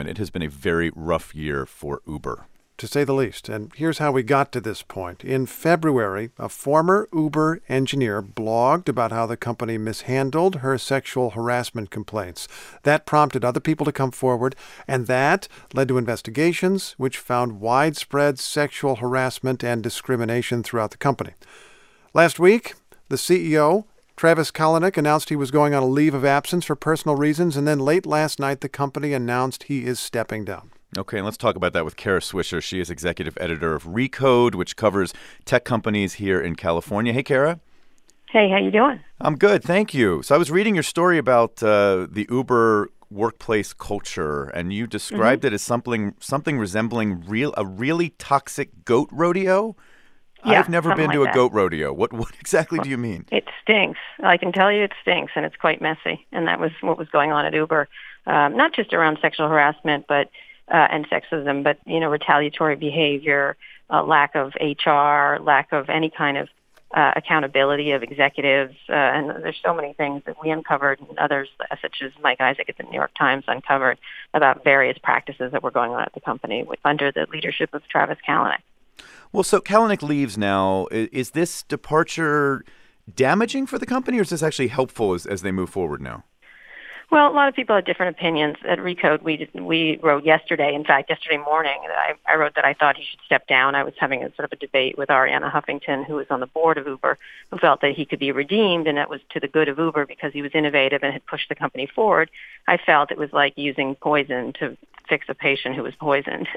Don, it has been a very rough year for Uber. To say the least. And here's how we got to this point. In February, a former Uber engineer blogged about how the company mishandled her sexual harassment complaints. That prompted other people to come forward, and that led to investigations which found widespread sexual harassment and discrimination throughout the company. Last week, the CEO, Travis Kalanick, announced he was going on a leave of absence for personal reasons, and then late last night, the company announced he is stepping down. Okay, and let's talk about that with Kara Swisher. She is executive editor of Recode, which covers tech companies here in California. Hey, Kara. Hey, how you doing? I'm good, thank you. So I was reading your story about the Uber workplace culture, and you described it as something resembling a really toxic goat rodeo. Yeah, I've never been to a goat rodeo. What exactly do you mean? It stinks. I can tell you it stinks, and it's quite messy. And that was what was going on at Uber, not just around sexual harassment, but and sexism, but, retaliatory behavior, lack of HR, lack of any kind of accountability of executives. And there's so many things that we uncovered and others, such as Mike Isaac at the New York Times, uncovered about various practices that were going on at the company under the leadership of Travis Kalanick. Well, so Kalanick leaves now. Is this departure damaging for the company, or is this actually helpful as they move forward now? Well, a lot of people have different opinions. At Recode, we wrote yesterday, in fact, yesterday morning, I wrote that I thought he should step down. I was having a sort of a debate with Arianna Huffington, who was on the board of Uber, who felt that he could be redeemed, and that was to the good of Uber because he was innovative and had pushed the company forward. I felt it was like using poison to fix a patient who was poisoned.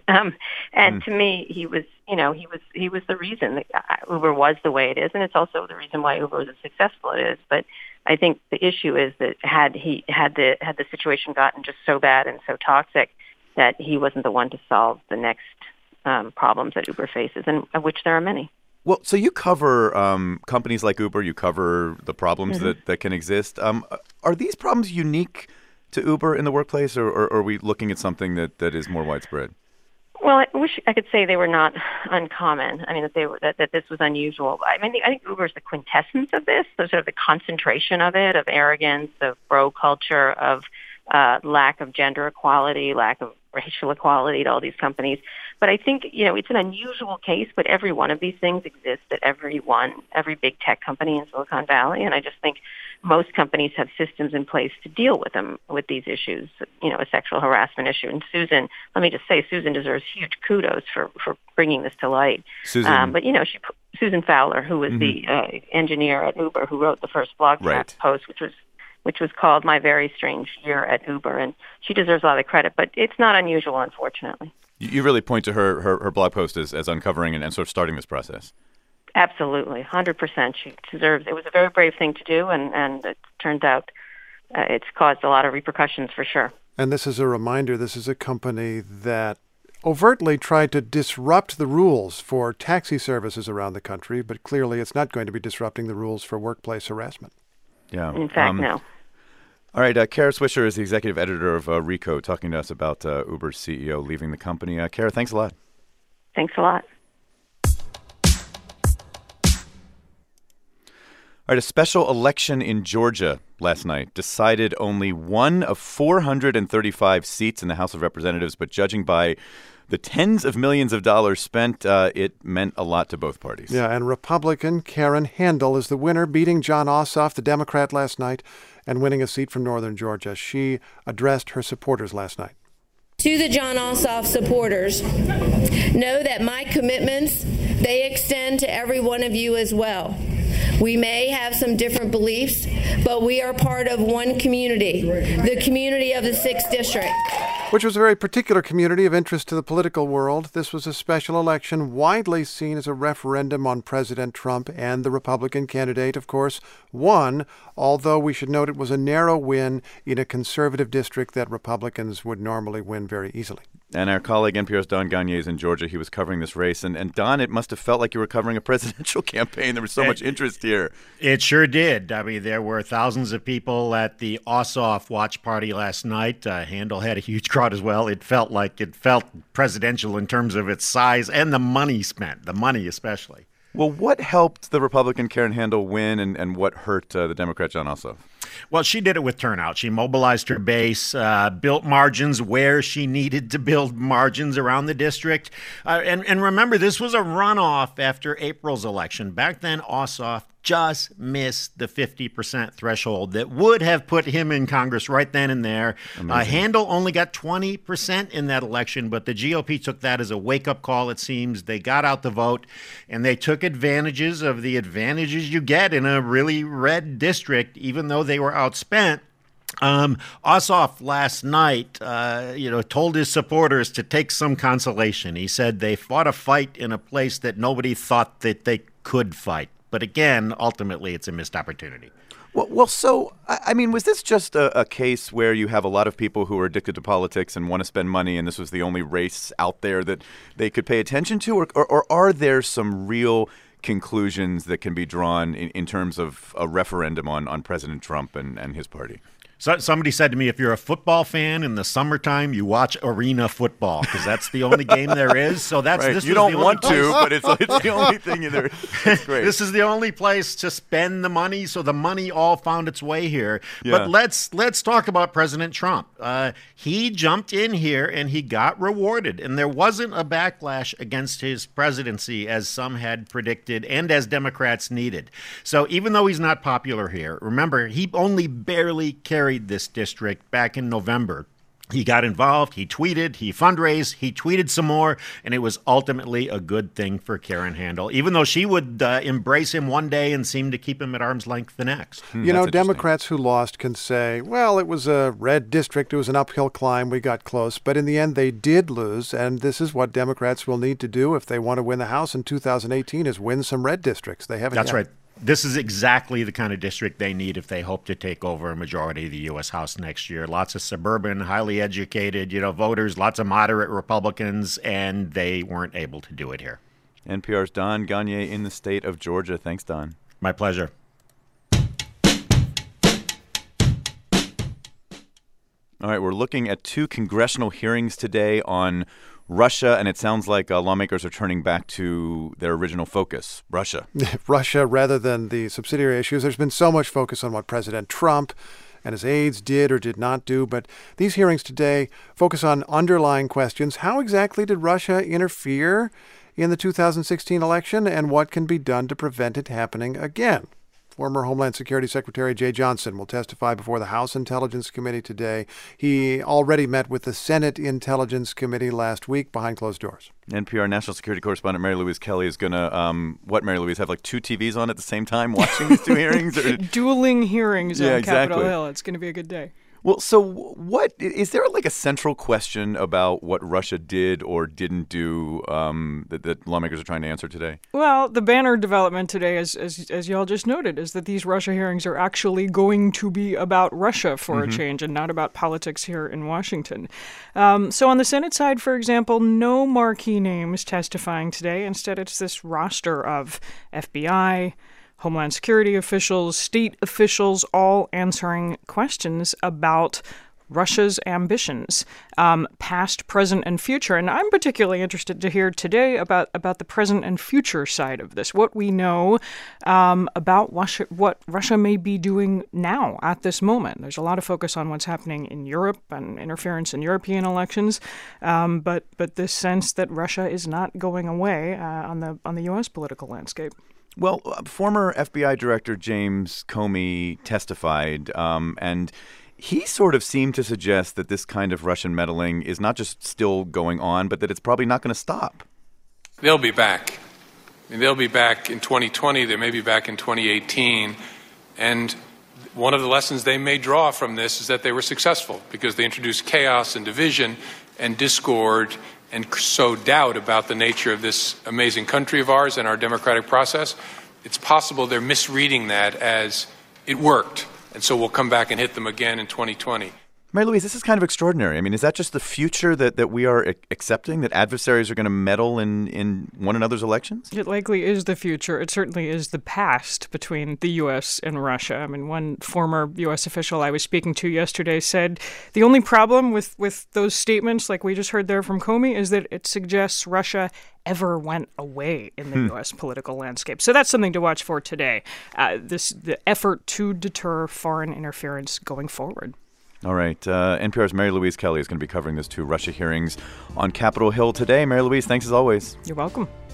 To me, he was the reason that Uber was the way it is, and it's also the reason why Uber is as successful it is. But I think the issue is that had the situation gotten just so bad and so toxic that he wasn't the one to solve the next problems that Uber faces, and of which there are many. Well, so you cover companies like Uber, you cover the problems that can exist. Are these problems unique to Uber in the workplace, or are we looking at something that is more widespread? Well, I wish I could say they were not uncommon. I mean, that this was unusual. I think Uber is the quintessence of this, so sort of the concentration of it, of arrogance, of bro culture, of lack of gender equality, lack of racial equality to all these companies. But I think, it's an unusual case, but every one of these things exists at every big tech company in Silicon Valley. And I just think most companies have systems in place to deal with with these issues, a sexual harassment issue. And Susan, let me just say, Susan deserves huge kudos for bringing this to light. Susan. Susan Fowler, who was the engineer at Uber who wrote the first blog post, which was called My Very Strange Year at Uber. And she deserves a lot of credit, but it's not unusual, unfortunately. You really point to her blog post as uncovering and sort of starting this process. Absolutely, 100%. She deserves. It was a very brave thing to do, and it turns out it's caused a lot of repercussions for sure. And this is a reminder, this is a company that overtly tried to disrupt the rules for taxi services around the country, but clearly it's not going to be disrupting the rules for workplace harassment. Yeah. In fact, no. All right, Kara Swisher is the executive editor of Recode, talking to us about Uber's CEO leaving the company. Kara, thanks a lot. Thanks a lot. All right, a special election in Georgia last night decided only one of 435 seats in the House of Representatives, but judging by the tens of millions of dollars spent, it meant a lot to both parties. Yeah, and Republican Karen Handel is the winner, beating Jon Ossoff, the Democrat, last night, and winning a seat from northern Georgia. She addressed her supporters last night. To the Jon Ossoff supporters, know that my commitments, they extend to every one of you as well. We may have some different beliefs, but we are part of one community, the community of the 6th District. Which was a very particular community of interest to the political world. This was a special election widely seen as a referendum on President Trump, and the Republican candidate, of course, won, although we should note it was a narrow win in a conservative district that Republicans would normally win very easily. And our colleague NPR's Don Gagné is in Georgia. He was covering this race. And Don, it must have felt like you were covering a presidential campaign. There was so much interest here. It sure did. I mean, there were thousands of people at the Ossoff watch party last night. Handel had a huge crowd as well. It felt presidential in terms of its size and the money spent, the money especially. Well, what helped the Republican Karen Handel win and what hurt the Democrat Jon Ossoff? Well, she did it with turnout. She mobilized her base, built margins where she needed to build margins around the district. And remember, this was a runoff after April's election. Back then, Ossoff just missed the 50% threshold that would have put him in Congress right then and there. Handel only got 20% in that election, but the GOP took that as a wake-up call, it seems. They got out the vote, and they took advantages of the advantages you get in a really red district, even though they were outspent. Ossoff last night, told his supporters to take some consolation. He said they fought a fight in a place that nobody thought that they could fight. But again, ultimately, it's a missed opportunity. Well, so, I mean, was this just a case where you have a lot of people who are addicted to politics and want to spend money, and this was the only race out there that they could pay attention to? Or are there some real conclusions that can be drawn in terms of a referendum on President Trump and his party? So somebody said to me, if you're a football fan in the summertime, you watch arena football because that's the only game there is. So that's right. This. You don't want to, but it's the only thing there. It's great. This is the only place to spend the money, so the money all found its way here. Yeah. But let's talk about President Trump. He jumped in here and he got rewarded, and there wasn't a backlash against his presidency as some had predicted and as Democrats needed. So even though he's not popular here, remember he only barely carried this district back in November. He got involved, he tweeted, he fundraised, he tweeted some more, and it was ultimately a good thing for Karen Handel, even though she would embrace him one day and seem to keep him at arm's length the next. Democrats who lost can say, well, it was a red district, it was an uphill climb, we got close, but in the end they did lose, and this is what Democrats will need to do if they want to win the House in 2018 is win some red districts. They haven't That's yet. right. This is exactly the kind of district they need if they hope to take over a majority of the U.S. House next year. Lots of suburban, highly educated, voters, lots of moderate Republicans, and they weren't able to do it here. NPR's Don Gonyea in the state of Georgia. Thanks, Don. My pleasure. All right, we're looking at 2 congressional hearings today on Russia, and it sounds like lawmakers are turning back to their original focus, Russia. Russia rather than the subsidiary issues. There's been so much focus on what President Trump and his aides did or did not do, but these hearings today focus on underlying questions. How exactly did Russia interfere in the 2016 election, and what can be done to prevent it happening again? Former Homeland Security Secretary Jay Johnson will testify before the House Intelligence Committee today. He already met with the Senate Intelligence Committee last week behind closed doors. NPR National Security Correspondent Mary Louise Kelly is going to, Mary Louise, have like 2 TVs on at the same time watching these 2 hearings? Dueling hearings on exactly. Capitol Hill. It's going to be a good day. Well, so what is there like a central question about what Russia did or didn't do that lawmakers are trying to answer today? Well, the banner development today, as y'all just noted, is that these Russia hearings are actually going to be about Russia for a change and not about politics here in Washington. So on the Senate side, for example, no marquee names testifying today. Instead, it's this roster of FBI, Homeland Security officials, state officials, all answering questions about Russia's ambitions, past, present, and future. And I'm particularly interested to hear today about the present and future side of this, what we know about Russia, what Russia may be doing now at this moment. There's a lot of focus on what's happening in Europe and interference in European elections, but this sense that Russia is not going away on the U.S. political landscape. Well, former FBI Director James Comey testified, and he sort of seemed to suggest that this kind of Russian meddling is not just still going on, but that it's probably not going to stop. They'll be back. They'll be back in 2020. They may be back in 2018. And one of the lessons they may draw from this is that they were successful because they introduced chaos and division and discord and sowed doubt about the nature of this amazing country of ours and our democratic process. It's possible they're misreading that as it worked, and so we'll come back and hit them again in 2020. Mary Louise, this is kind of extraordinary. I mean, is that just the future that we are accepting, that adversaries are going to meddle in one another's elections? It likely is the future. It certainly is the past between the U.S. and Russia. I mean, one former U.S. official I was speaking to yesterday said the only problem with those statements, like we just heard there from Comey, is that it suggests Russia ever went away in the U.S. political landscape. So that's something to watch for today, the effort to deter foreign interference going forward. All right. NPR's Mary Louise Kelly is going to be covering those two Russia hearings on Capitol Hill today. Mary Louise, thanks as always. You're welcome.